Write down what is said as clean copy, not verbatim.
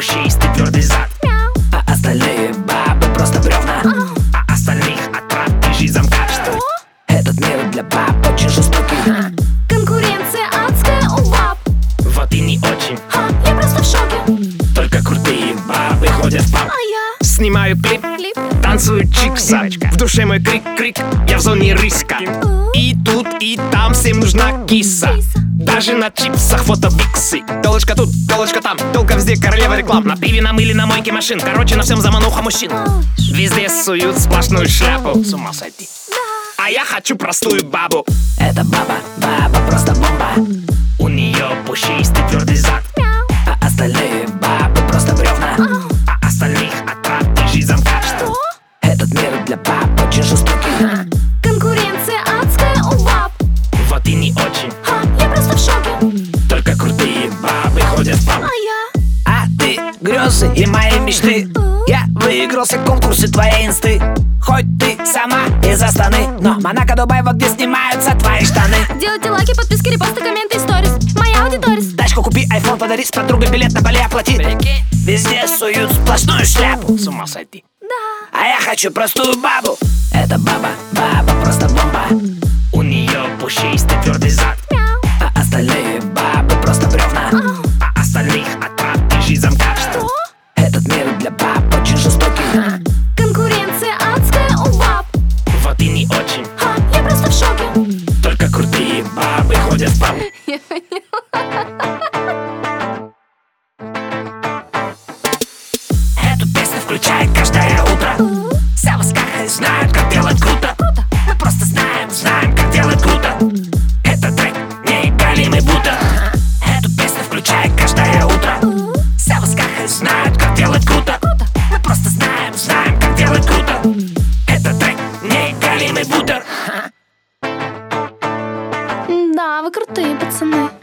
пушистый твердый зад. А остальные бабы просто бревна. А остальных отрад и замкат. Что? Этот мир для баб очень жестокий. Конкуренция адская у баб. Вот и не очень. Я просто в шоке. Только крутые бабы ходят в паб. А я Снимаю клип, танцую чикса. В душе мой крик-крик, я в зоне риска. И тут, и там всем нужна киса. Даже на чипсах фото-биксы. Телочка тут, телочка там, телка везде, королева реклам. На пиве, на мыле, на мойке машин. Короче, на всем замануха мужчин. Везде суют сплошную шляпу. С ума сойти. А я хочу простую бабу. Это баба, баба просто бомба. У нее пушистый твердый зад. А остальные бабы просто бревна. А остальных отрад и замкат. Что? Этот мир для баб очень жестокий. конкуренция адская у баб. Вот и не очень. Я просто в шоке. Только крутые бабы ходят в паб. А я А ты грезы и мои мечты. Я выигрался в конкурсе твоей инсты. Хоть ты сама из Астаны, но Монако, Дубай, вот где снимаются твои штаны. делайте лайки, подписки, репосты, комменты и сторис. Моя аудиторис. Тачку купи, айфон подари, с подругой билет на Бали оплати. Везде суют сплошную шляпу. С ума сойти. Да. А я хочу простую бабу. Это баба, баба просто бомба. У нее пушистый твердый зад. А остальные бабы просто бревна. А остальных отрад и замкат. Что? Этот мир для баб очень жестокий. Конкуренция адская у баб. Вот и не очень. Я просто в шоке. Только крутые бабы ходят в паб. Эту песню включает каждое утро. Все в восках и знают, как делать круто. Мы просто знаем, как делать круто. Это трек негалимый будто. Эту песню включает каждое утро. Все в восках и знают, как делать круто. Мы просто знаем, как делать круто. Это трек негалимый будто. Да, вы крутые пацаны.